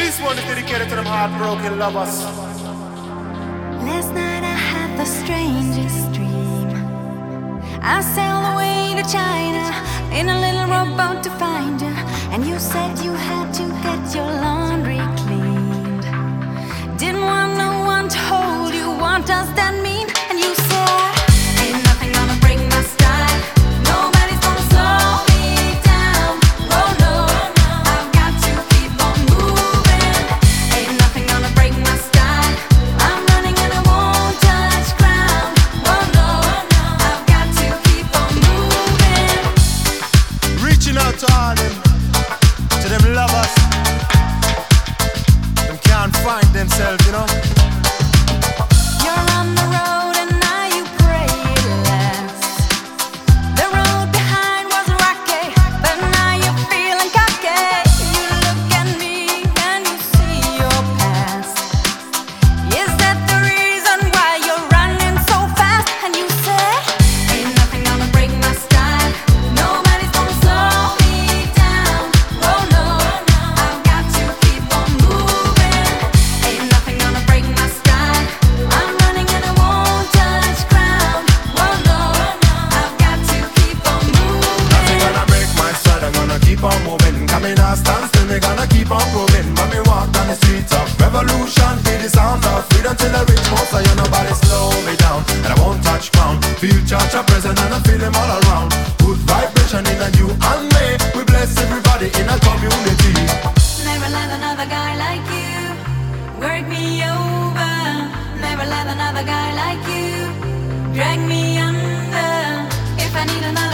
This one is dedicated to them heartbroken lovers. Last night I had the strangest dream. I sailed away to China in a little rowboat to find you, and you said you had to get your laundry cleaned. Didn't want no one to hold you. What does that mean? And you said, ain't nothing gonna break my style. Nobody's gonna slow me down. Oh no, I've got to keep on moving. Ain't nothing gonna break my style. I'm running and I won't touch ground. Oh no, I've got to keep on moving. Reaching out to all them, to them lovers. Them can't find themselves, you know. You're on the road and now you pray it lasts. The road behind was rocky, but now you're feeling cocky. You look at me and you see your past. Is that the reason why you're running so fast? And you say, ain't nothing gonna break my style. Nobody's gonna slow me down. Oh no, I've got to keep on moving. Ain't nothing gonna break my style. I'm running and I won't touch ground. Oh no, I've got to keep on moving. Nothing gonna break my stride, I'm gonna keep on moving. Coming not stand still, me gonna keep on proving. When me walk down the streets of revolution, feel the sound of freedom till I reach most. So you nobody slow me down, and I won't touch ground. Feel church a present and I feel them all around. Good vibration in a you and me. We bless everybody in a community. Never let another guy like you work me over. Never let another guy like you drag me under. If I need another